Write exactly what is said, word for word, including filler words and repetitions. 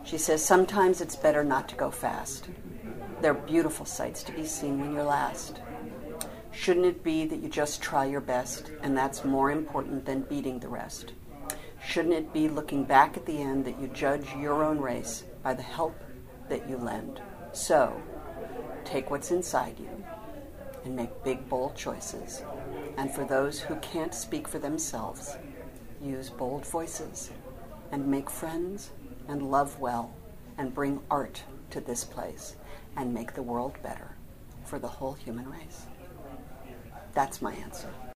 She says, sometimes it's better not to go fast. There are beautiful sights to be seen when you're last. Shouldn't it be that you just try your best, and that's more important than beating the rest? Shouldn't it be looking back at the end that you judge your own race by the help that you lend? So, take what's inside you and make big, bold choices. And for those who can't speak for themselves, use bold voices and make friends and love well and bring art to this place and make the world better for the whole human race. That's my answer.